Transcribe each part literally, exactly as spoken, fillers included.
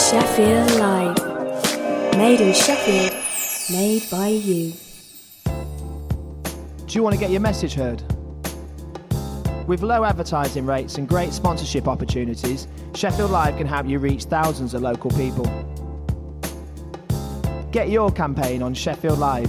Sheffield Live. Made in Sheffield, made by you. Do you want to get your message heard? With low advertising rates and great sponsorship opportunities, Sheffield Live can help you reach thousands of local people. Get your campaign on Sheffield Live.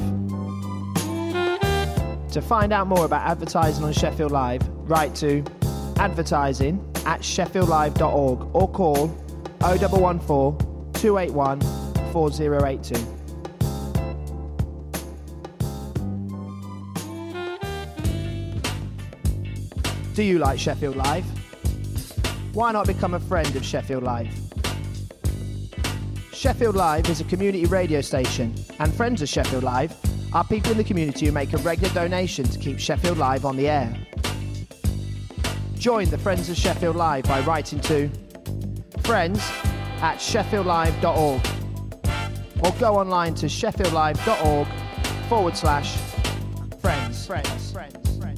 To find out more about advertising on Sheffield Live, write to advertising at sheffield live dot org or call oh one one four, two eight one, four oh eight two. Do you like Sheffield Live? Why not become a friend of Sheffield Live? Sheffield Live is a community radio station, and friends of Sheffield Live are people in the community who make a regular donation to keep Sheffield Live on the air. Join the Friends of Sheffield Live by writing to friends at sheffield live dot org or go online to sheffield live dot org forward slash friends. Friends. Friends.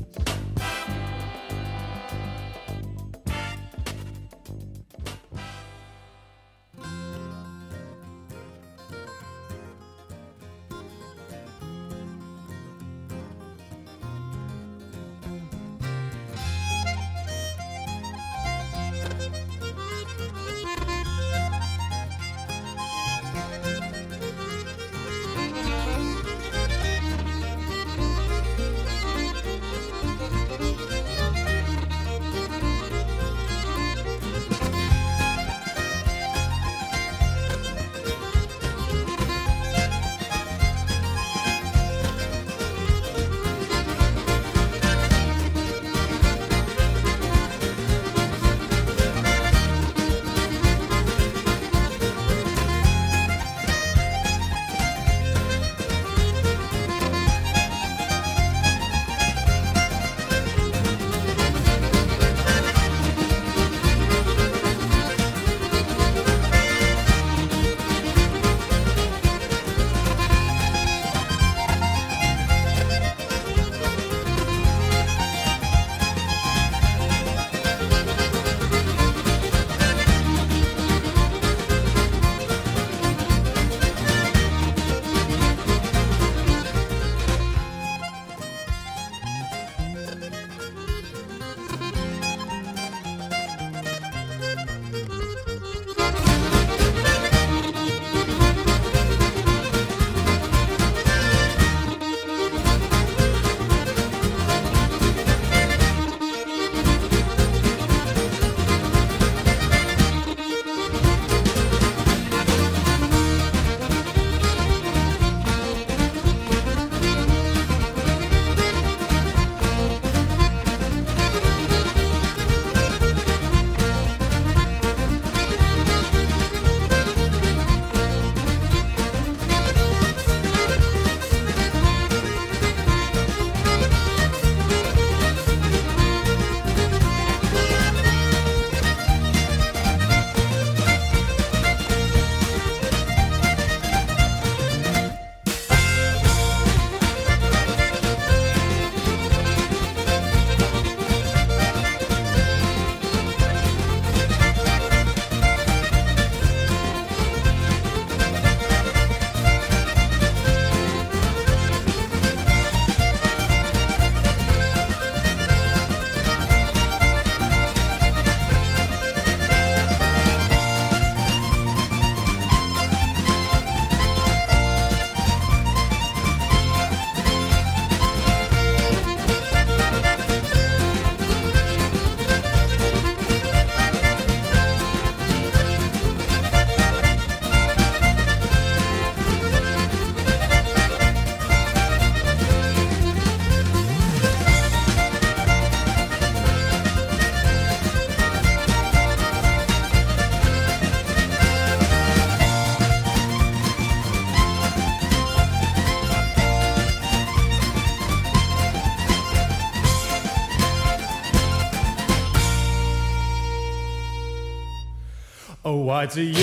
Oh, why do you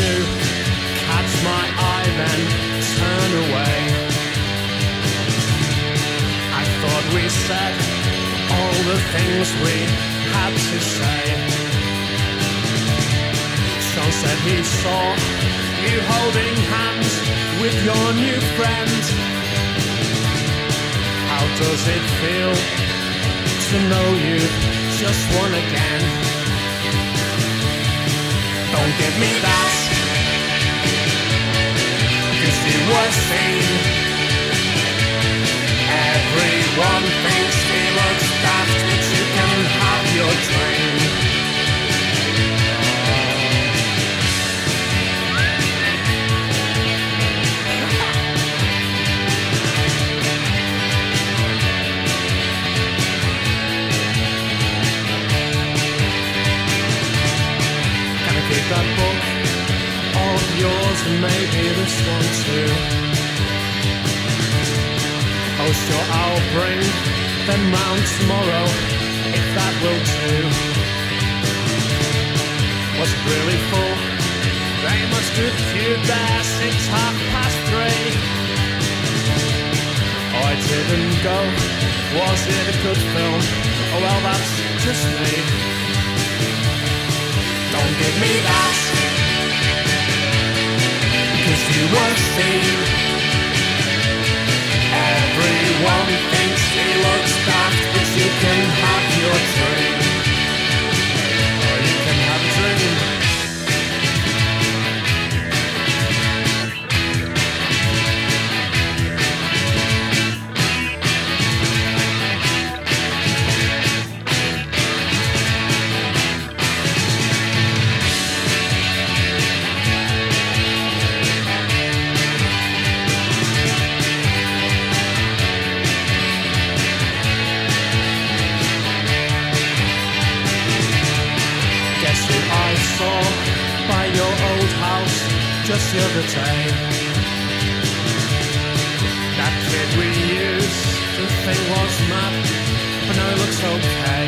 catch my eye then turn away? I thought we said all the things we had to say. Sean said he saw you holding hands with your new friend. How does it feel to know you've just won again? Don't give me that, 'cause you were seen. Everyone thinks he looks daft, but you can have your dream. That book of yours and maybe this one too. Oh sure, I'll bring them round tomorrow if that will do. Was it really full? They must have queued there since half past three. Oh, I didn't go. Was it a good film? Oh well, that's just me. Don't give me that, 'cause you were seen. Everyone thinks he looks daft, but you can have your dream. Or you can have a dream. Just the other day, that kid we used to think was mad, but now he looks okay.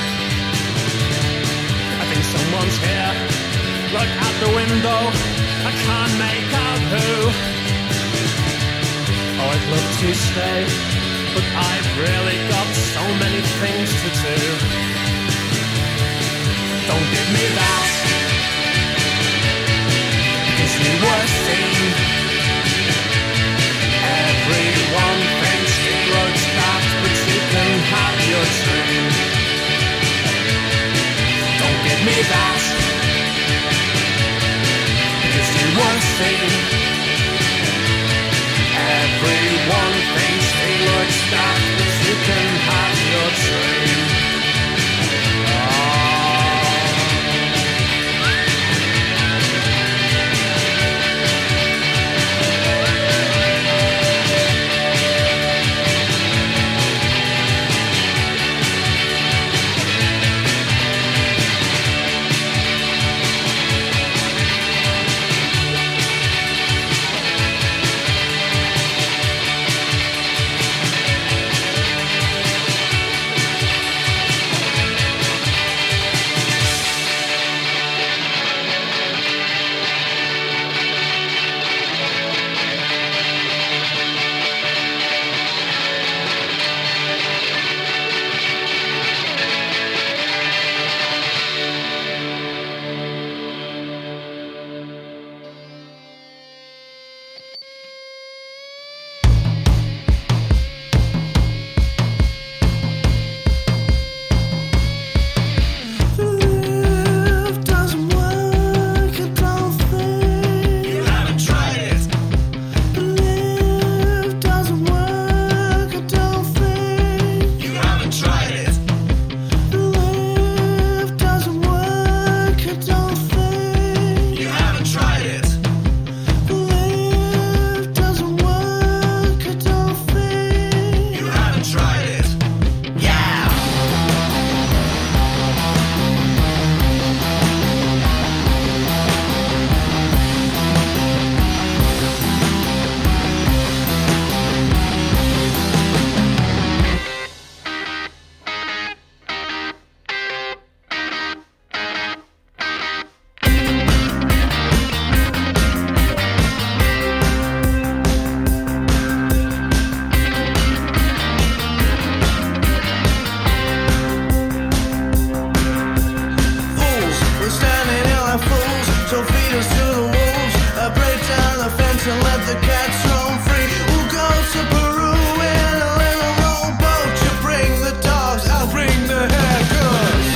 I think someone's here. Look out the window, I can't make out who. Oh, I'd love to stay, but I've really got so many things to do. Don't give me that, you were seen. Everyone thinks he looks daft, but you can have your dream. Don't give me that, 'cause you were seen. Everyone thinks he looks daft, but you can have your dream. and let the cats roam free. We'll go to Peru in a little rowboat. You bring the dogs, I'll bring the haircuts.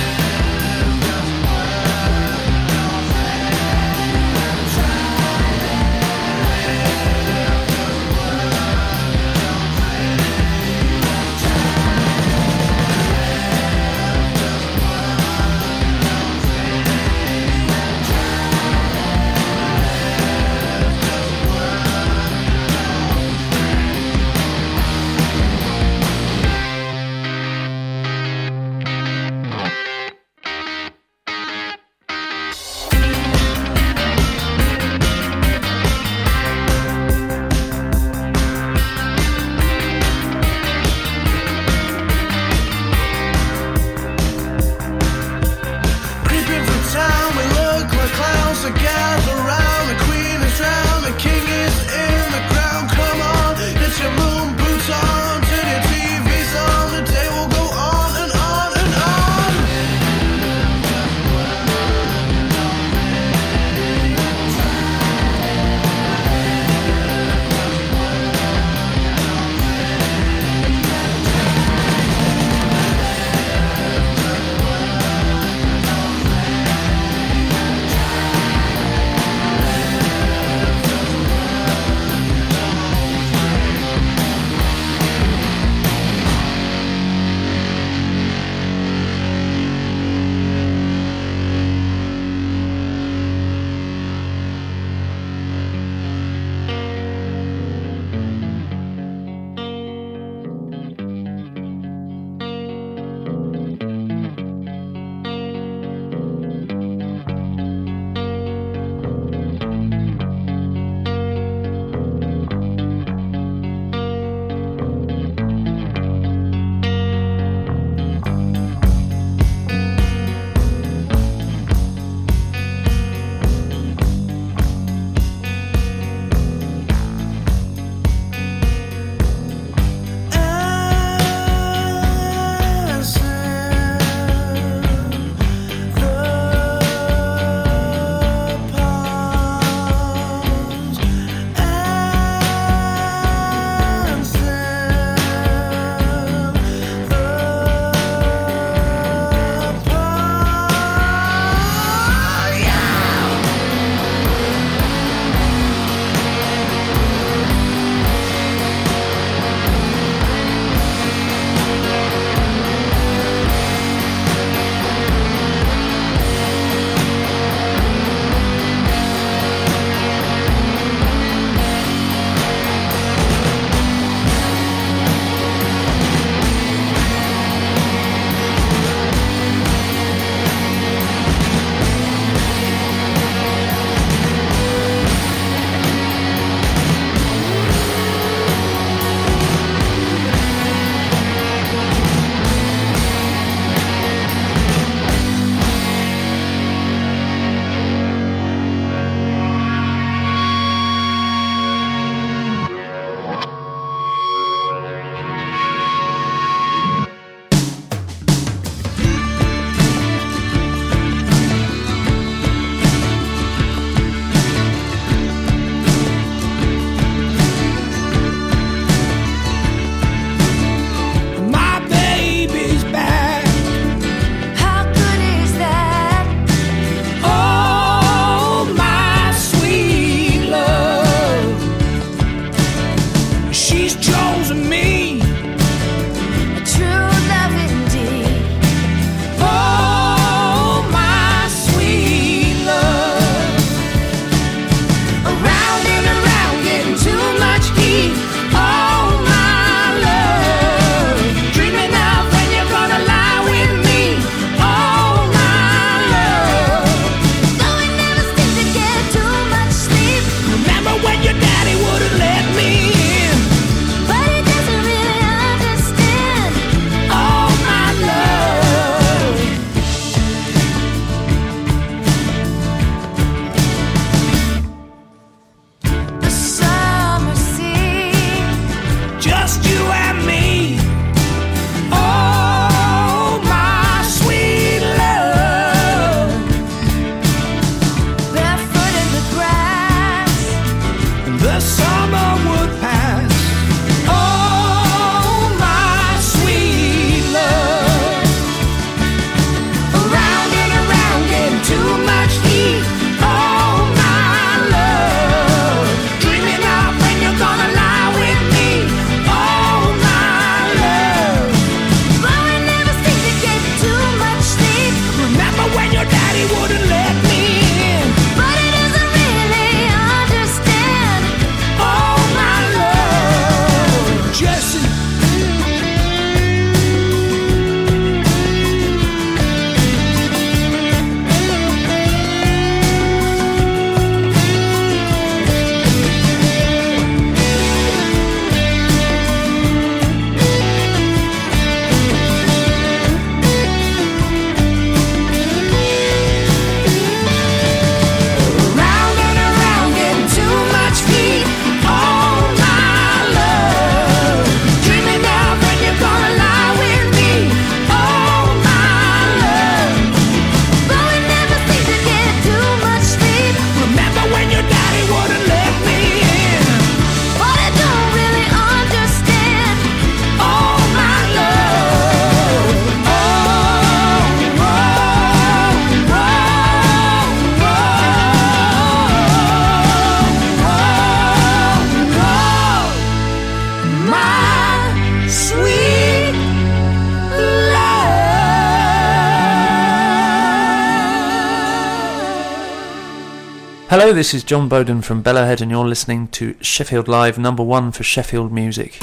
Hello, this is John Bowden from Bellowhead and you're listening to Sheffield Live, number one for Sheffield music.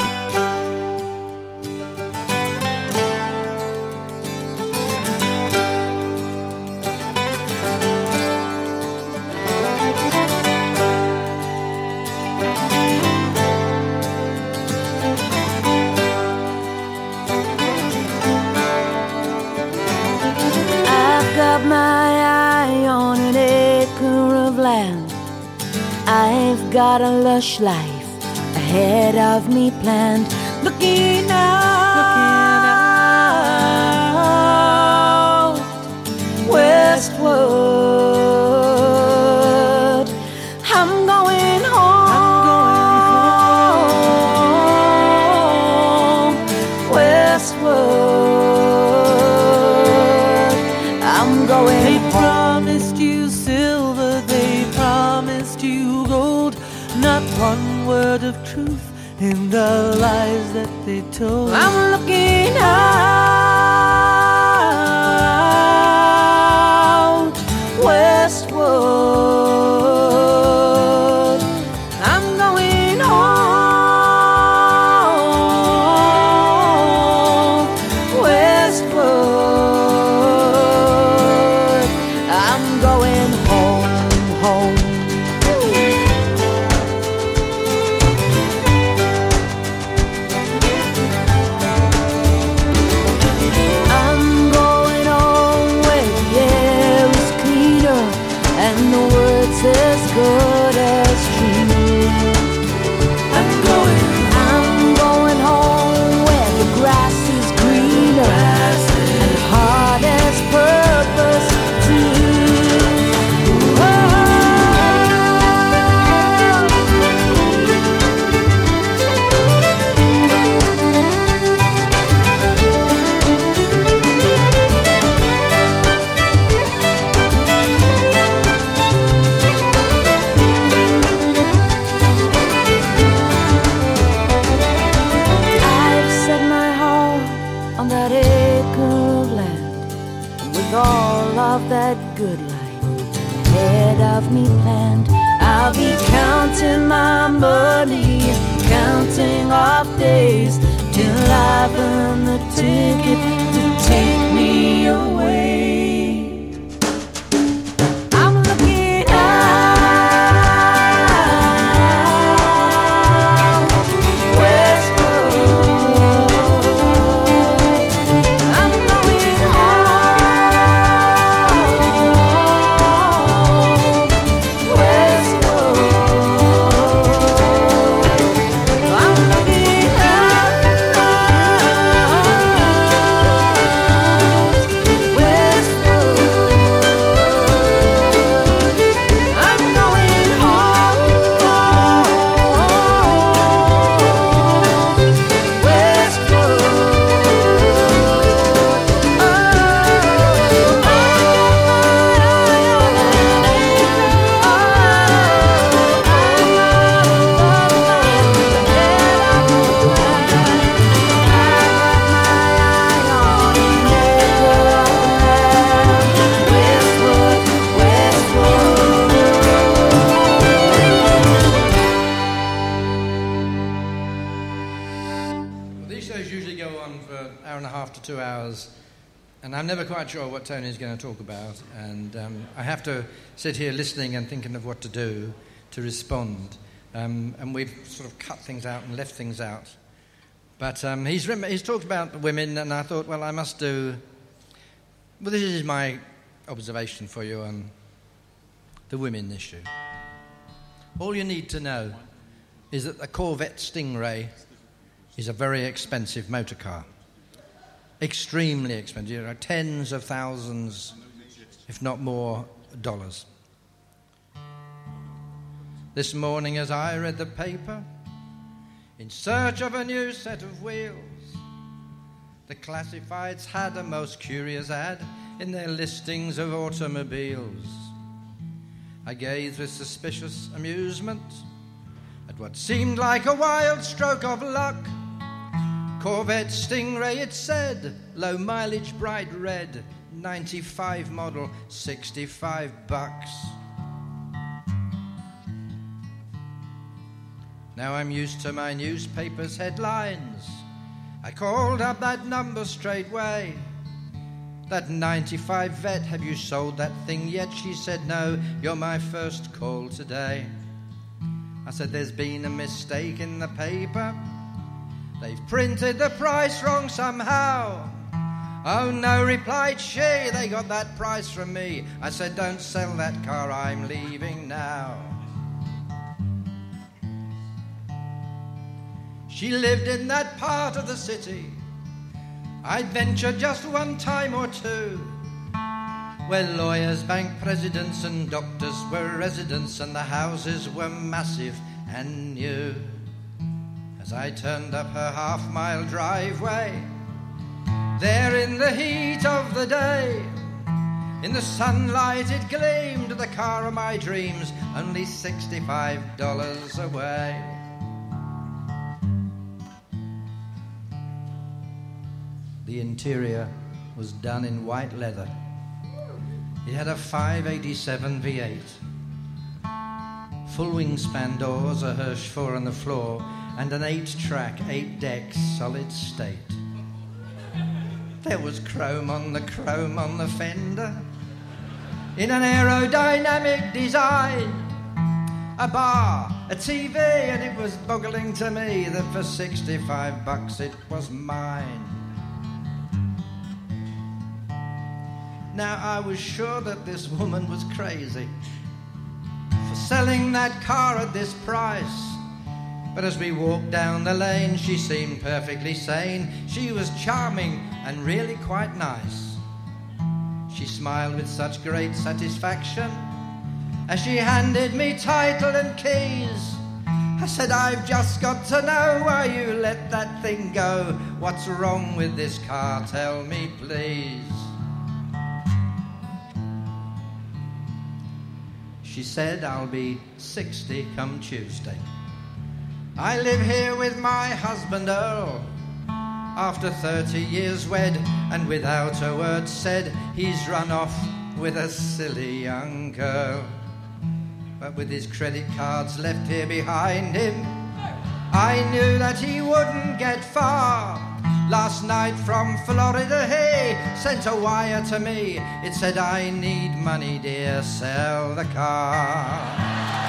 I've got my eye on an acre of land. I've got a lush life ahead of me planned. Looking out, westward. I'm going home, westward. I'm going They home. promised you silver, they promised you gold. Not one word of truth in the lies that they told. I'm looking out, westward. I'm going home, westward. I'm going home, home. I'm going home where the air is cleaner and the words as good as true. I'm going, I'm going home where the grass is greener and the heart has purpose too. I've set my heart on that acre of land, and with all of that good life ahead of me planned, I'll be counting my money, counting off days till I've earned the ticket to take me away. I'm looking out, westward. I'm going home, westward. I'm looking out, two hours, and I'm never quite sure what Tony's going to talk about, and um, I have to sit here listening and thinking of what to do to respond. Um, and we've sort of cut things out and left things out. But um, he's, rem- he's talked about women, and I thought, well, I must do... Well, this is my observation for you on the women issue. All you need to know is that the Corvette Stingray is a very expensive motor car. Extremely expensive. You know, tens of thousands, if not more, dollars. This morning as I read the paper, in search of a new set of wheels, the classifieds had a most curious ad in their listings of automobiles. I gazed with suspicious amusement at what seemed like a wild stroke of luck. Corvette Stingray, it said, low mileage, bright red, ninety-five model, sixty-five bucks. Now I'm used to my newspaper's headlines. I called up that number straightway. That ninety-five vet, have you sold that thing yet? She said, no, you're my first call today. I said, there's been a mistake in the paper. They've printed the price wrong somehow. Oh no, replied she, they got that price from me. I said, don't sell that car, I'm leaving now. She lived in that part of the city I'd venture just one time or two, where lawyers, bank presidents and doctors were residents, and the houses were massive and new. As I turned up her half-mile driveway, there in the heat of the day, in the sunlight it gleamed, the car of my dreams, only sixty-five dollars away. The interior was done in white leather. It had a five eighty-seven V eight. Full wingspan doors, a Hirsch four on the floor, and an eight-track, eight-deck, solid state. There was chrome on the chrome on the fender, in an aerodynamic design. A bar, a T V, and it was boggling to me that for sixty-five bucks it was mine. Now, I was sure that this woman was crazy for selling that car at this price. But as we walked down the lane, she seemed perfectly sane. She was charming and really quite nice. She smiled with such great satisfaction as she handed me title and keys. I said, I've just got to know why you let that thing go. What's wrong with this car? Tell me, please. She said, I'll be sixty come Tuesday. I live here with my husband Earl. After thirty years wed, and without a word said, he's run off with a silly young girl. But with his credit cards left here behind him, I knew that he wouldn't get far. Last night from Florida he sent a wire to me. It said, I need money, dear, sell the car.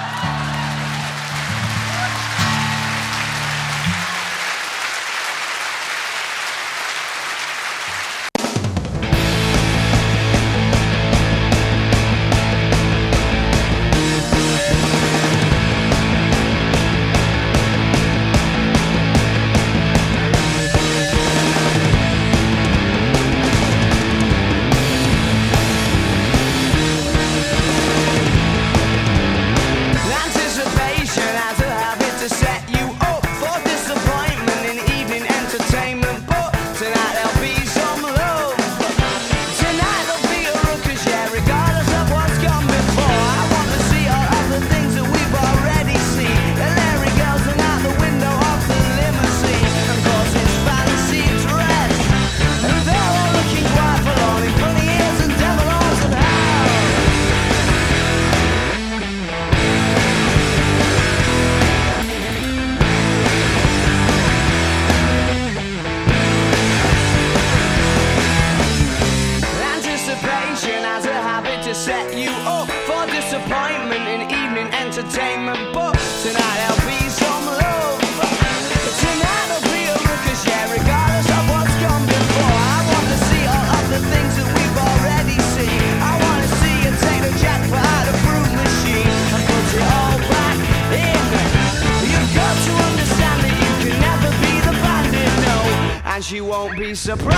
She won't be surprised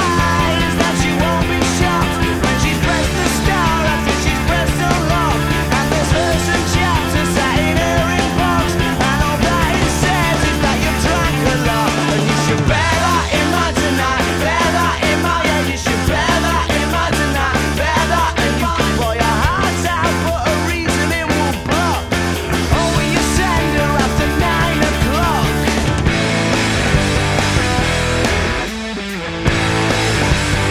that she won't be shocked when she's pressed the star after she's pressed so long. And there's verse and chapter sat in her inbox, and all that it says is that you drank a lot. And you should bear that in mind tonight, bear that in mind, yeah, you should bear that in mind tonight, bear that in mind. Pour your heart out, but a reason it will block. Oh, will you send her after nine o'clock?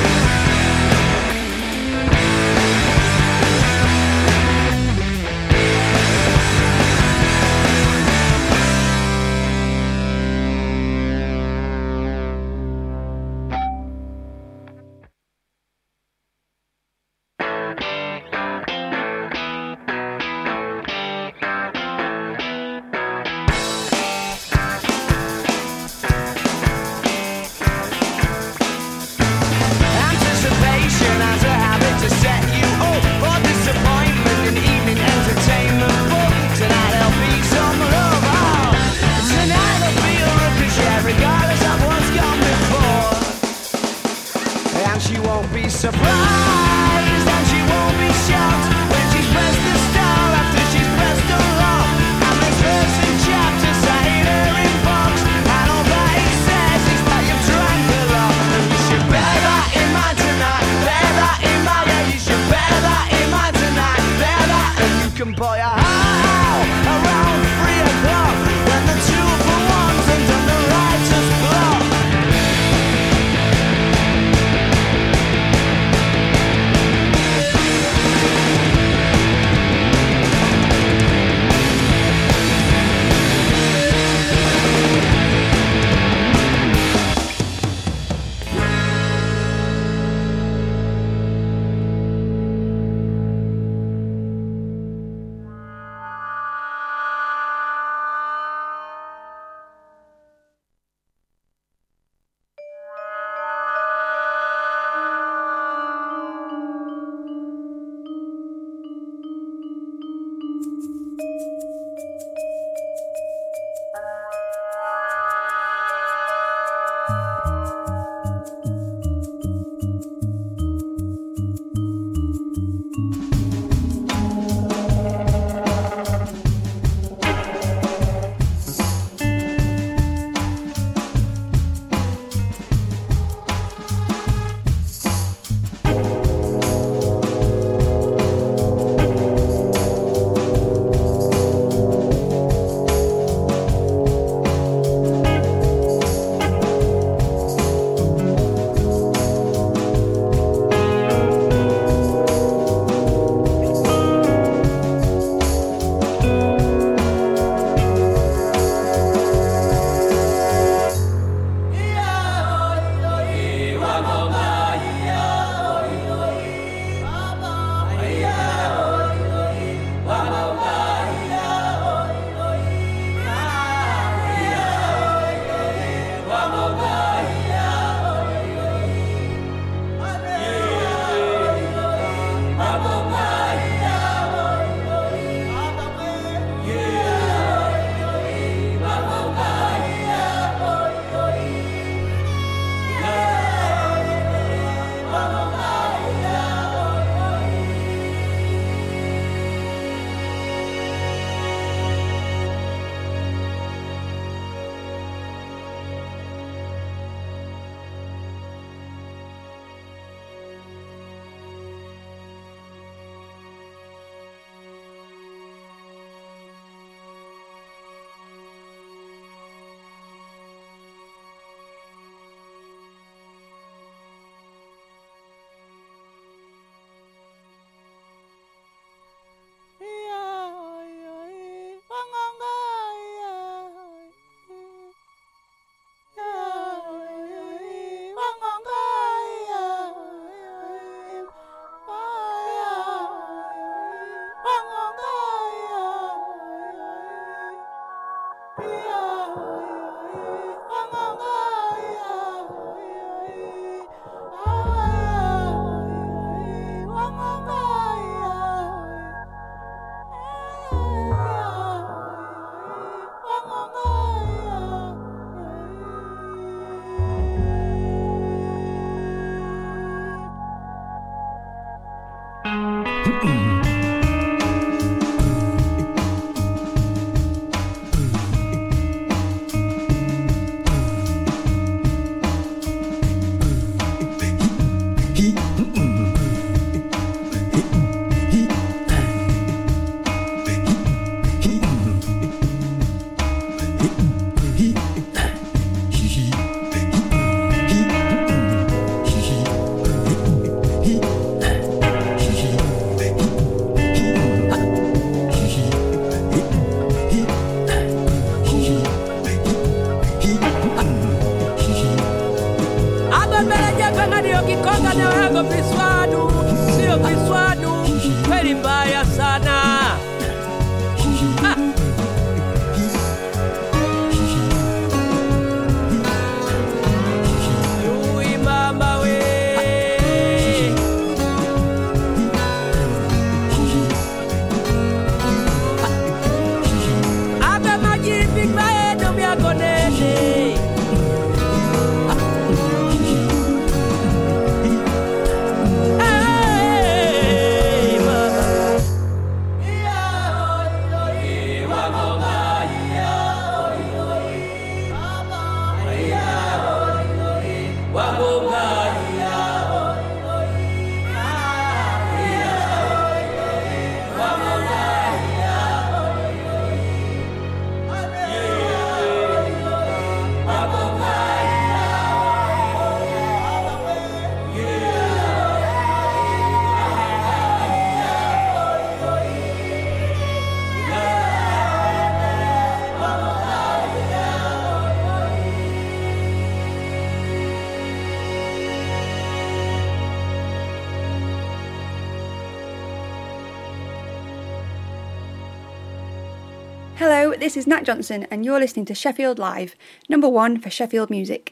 Hello, this is Nat Johnson and you're listening to Sheffield Live, number one for Sheffield music.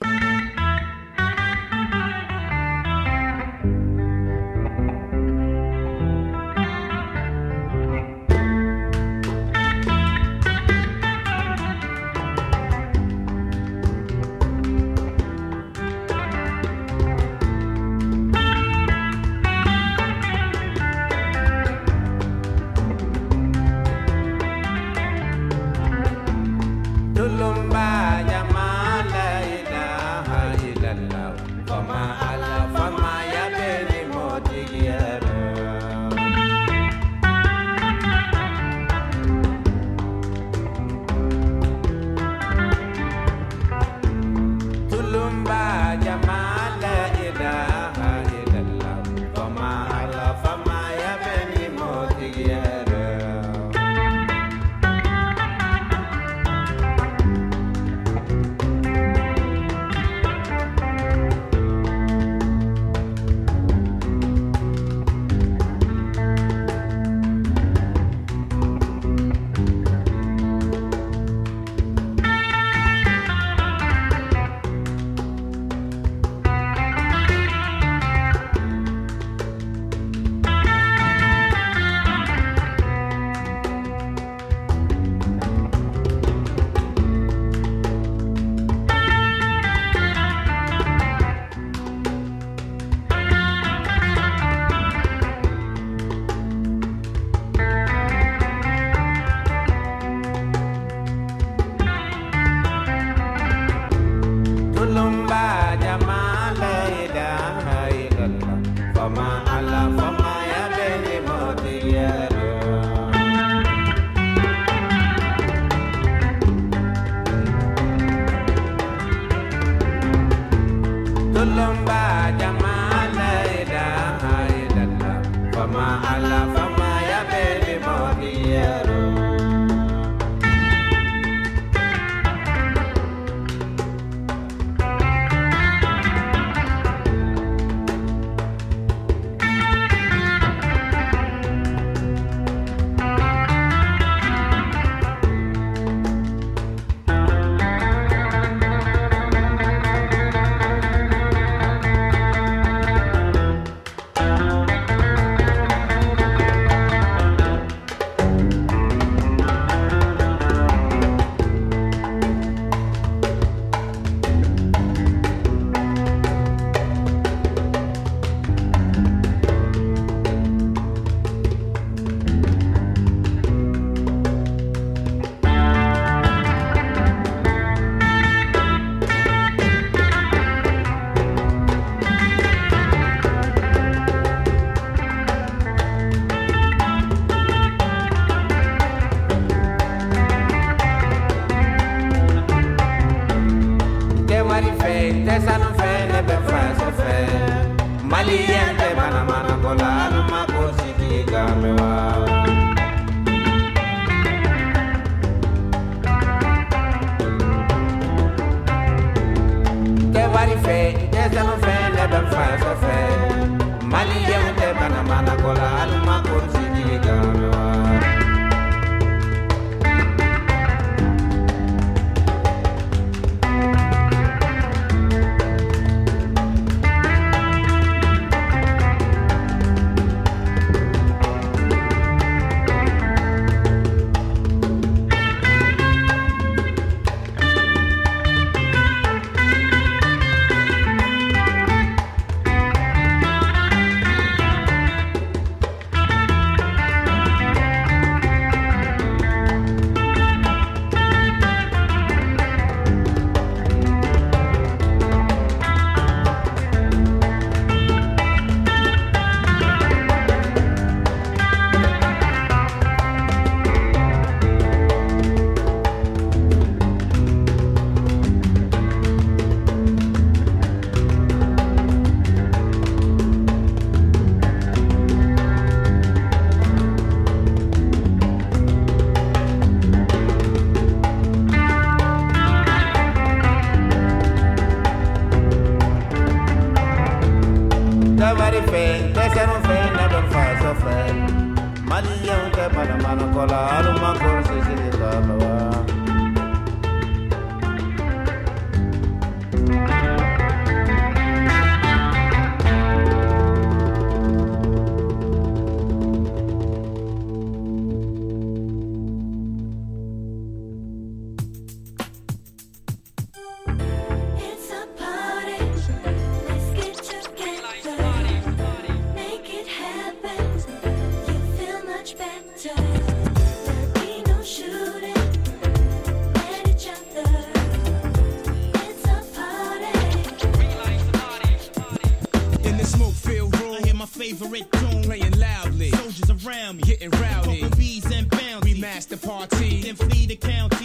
Mali yang te mana mana kola aluma kursi sini kalau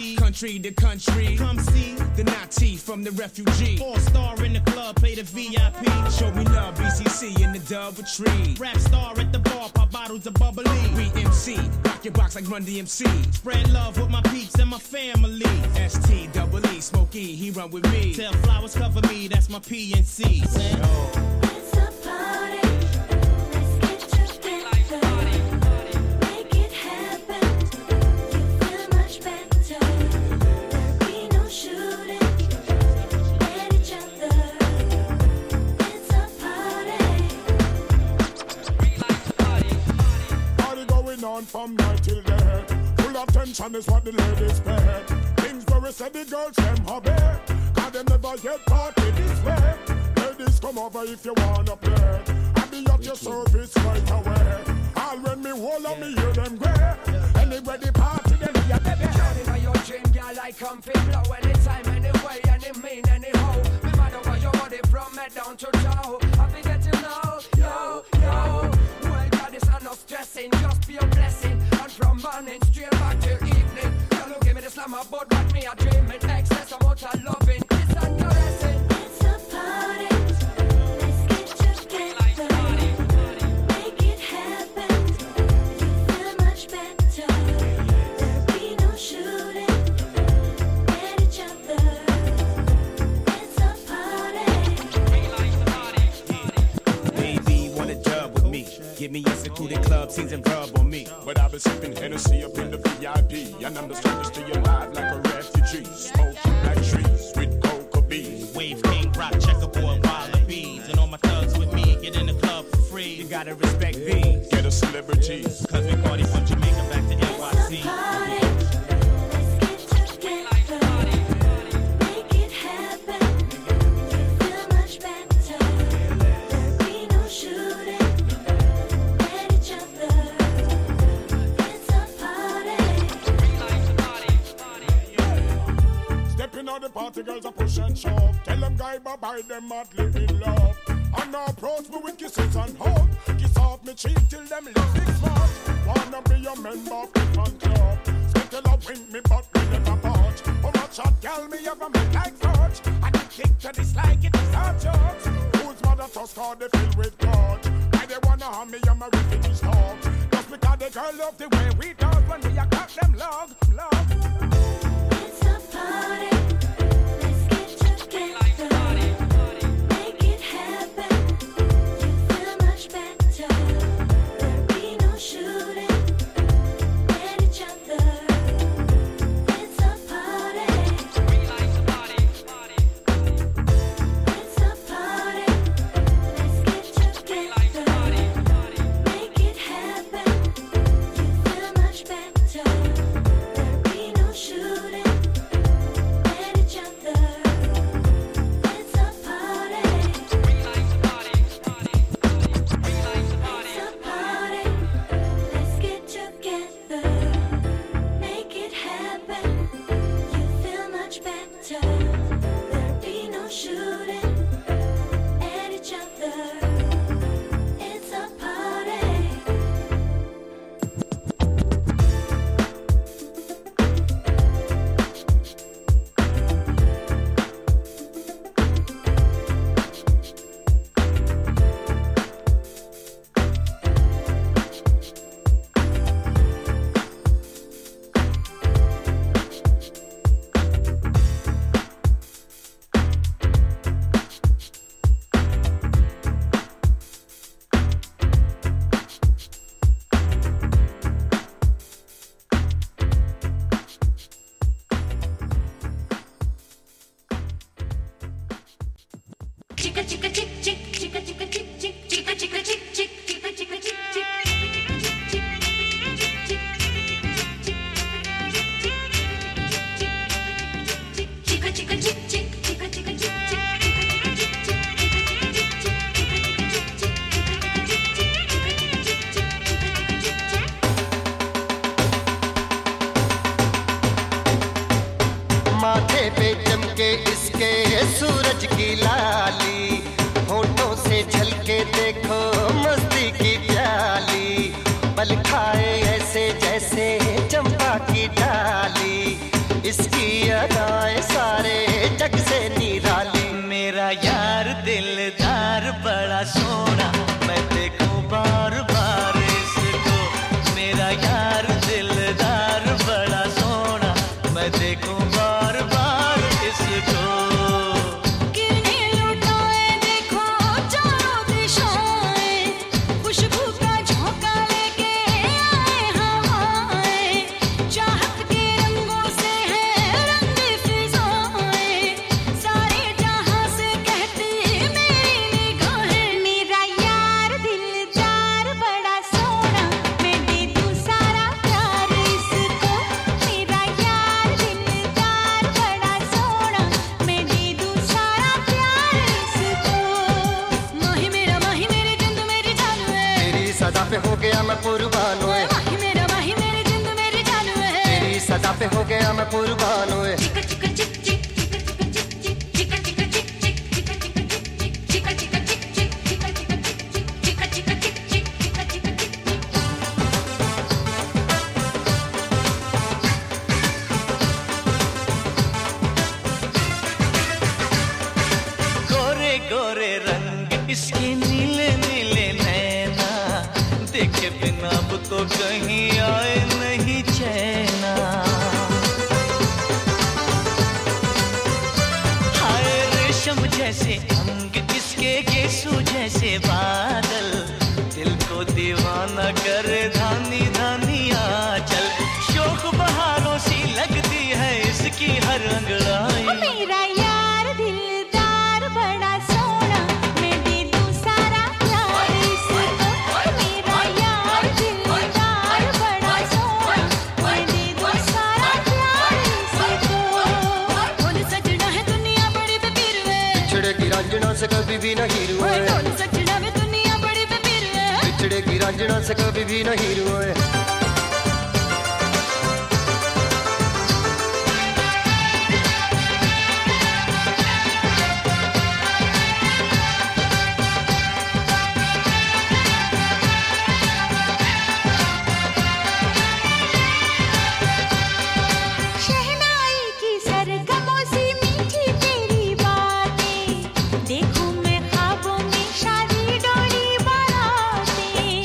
G, country to country. Come see the Nazi from the refugee. All star in the club, play the V I P. Show me love, B C C in the double tree. Rap star at the bar, pop bottles of bubbly. We M C, rock your box like Run D M C. Spread love with my peeps and my family. S T double E, Smokey, he run with me. Tell flowers cover me, that's my P N C. Oh. It's a party. Let's get together. Make it happen. You feel much better. There'll be no shooting at each other. It's a party. Party going on from night till day. Full of tension is what the ladies pay. Things where we say the girls them hobby. Cause they never yet party this way. Ladies come over if you wanna play. I'll be at your service right away. All when me hold up me hear them gray. Anyway the party then we are baby. Johnny by your dream girl I come fit blow. Anytime, anyway, any mean, anyhow. Me matter where your body from head down to toe. I be getting low, yo, yo. Well God is enough stressing, just be a blessing. And from morning straight back till evening. Girl who give me the slam about what me a dreaming. Excess amount of loving, it's a caressing. It's a party. Let's get together. Make it happen. You feel much better. There'll be no shooting at each other. It's a party. Baby, wanna dub with me. Give me a secluded club, season rub on me. But I've been sipping Hennessy up in the V I P. And I'm the strongest to your life like a refugee. Smoking like trees with coca beans. Wave king, rock, checkerboard, wallabies. And all my thugs with me, get in the club for free. You gotta respect these. Get a celebrities. Cause we party from Jamaica back to N Y C. It's a party. Let's get together. Make it happen. You feel much better. There'll be no shooting at each other. It's a party. Stepping on the party, girls are push and shove. Tell them guy bye bye, them mad live in love. And now approach me with kisses and hug. Kiss off me cheek till them lipsticks smart. Wanna be a member of the fan club. Skittle up wing me but me never part. How much hot girl me ever make like such. And the kick to dislike it is our judge. Whose mother trust card they fill with God. Why they wanna harm me and my refugee talk. Just because the girl love the way we talk. When we a cut them love, love. It's a party. Let's get together. Make it happen. You feel much better. There'll be no shooting at each other. It's a party. It's a party. Let's get together. Make it happen. You feel much better. There'll be no shooting at each other. It's a party. It's a party. Let's get together. Make it happen. You feel much better. There'll be no shooting at each other. It's a party. Chicka chicka chick chick chicka chicka chick chick chicka chicka chick chick chicka chicka chick chick chicka chicka chick chick chicka chicka chick माथे पे चमके इसके सूरज की लाली, होठों से झलके देखो मस्ती की प्याली, पल खाए ऐसे जैसे चंपा की डाली, इस मैं देखूं बार बार इसको। किरणें लुटाए देखो चारों दिशाएं, खुशबू का झोंका लेके आए हवाएं, चाहत के रंगों से है रंगी फिजाएं, सारे जहां से कहती मेरी निगाहें। मेरा यार दिलदार बड़ा सोना, मैं दे दूं सारा प्यार इसको। मेरा यार दिलदार बड़ा सोना, मैं दे दूं सारा प्यार इसको। माही मेरा माही मेरी जिंद मेरी जान है, तेरी सदा पे हो गया मैं कुर्बान हुए। माही मेरा माही मेरी जिंद मेरी जान है, तेरी सदा पे हो गया मैं कुर्बान हुए। चिका चिका चिक चिक चिका चिका चिक चिक चिका चिका चिक चिक चिका चिका चिक चिक चिका चिका चिक चिक चिका चिका चिक चिक चिका चिका चिक चिक। गोरे गोरे रंग इसके नीले नीले नैना, देखे बिना अब तो कहीं आए नहीं चैना। हाय रेशम जैसे अंग इसके, गेसू जैसे बादल, दिल को दीवाना करे धानी धानी आंचल। शोक बहारों सी लगती है इसकी हर अंगड़ाई। मेरा यार दिलदार बड़ा सोना, मैं दे दूं सारा प्यार इसको। मेरा यार दिलदार बड़ा सोना, मैं दे दूं सारा प्यार इसको। बोल सजना है दुनिया बड़ी बेपीर है, बिछड़ेगी रांझना से कभी भी नहीं रुए। बोल सजना है दुनिया बड़ी बेपीर है, बिछड़ेगी रांझना से कभी भी नहीं रुए। शहनाई की सरगमों सी मीठी तेरी बातें, देखूं मैं ख्वाबों में शादी डोली बारातें।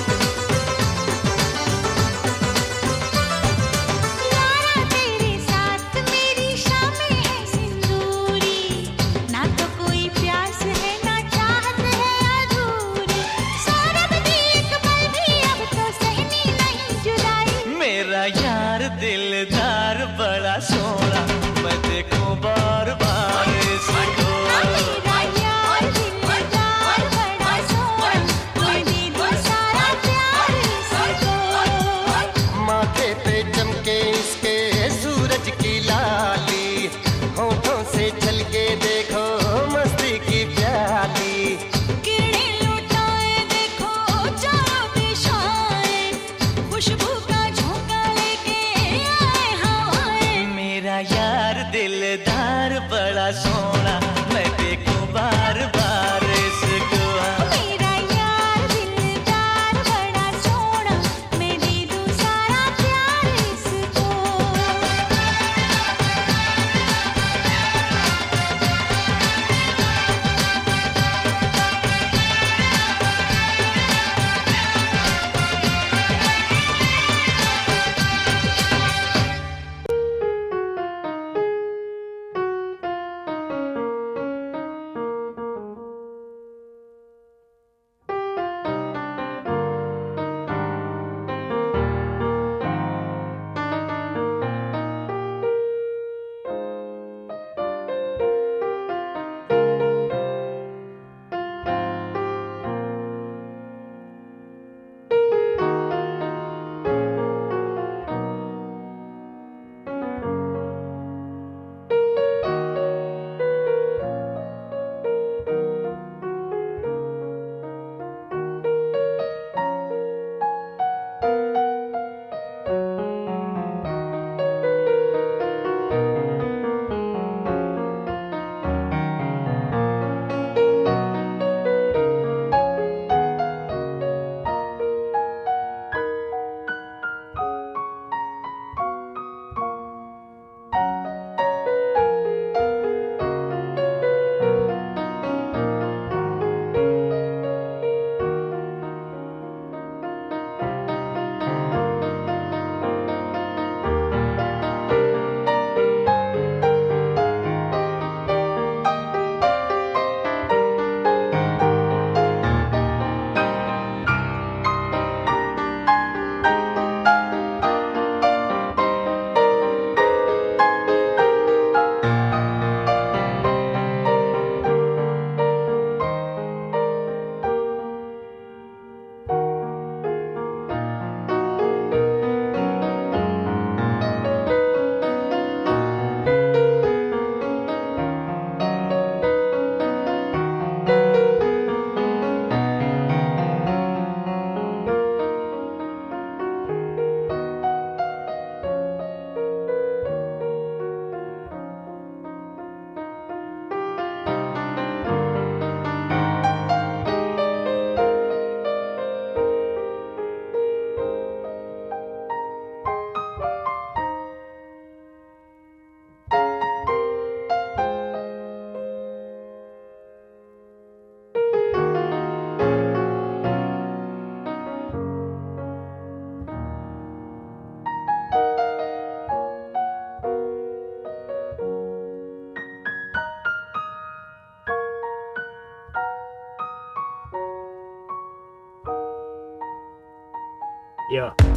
यारा तेरे साथ मेरी शामें है सिंदूरी, ना तो कोई प्यास है ना चाहत है अधूरी। सौरभ की एक पल भी अब तो सहनी नहीं जुदाई। मेरा यार दिलदार बड़ा सोना, मैं देखूं बार बार इसको। मेरा यार दिलदार बड़ा सोना, मैं दे दूं सारा प्यार इसको। माथे पे चमके इसके सूरज की लाली, होठों से झलके देखो मस्ती की प्याली। किरणें लुटाए देखो चारों दिशाएं, खुशबू का झोंका लेके आए हवाएं। मेरा यार दिलदार Yeah.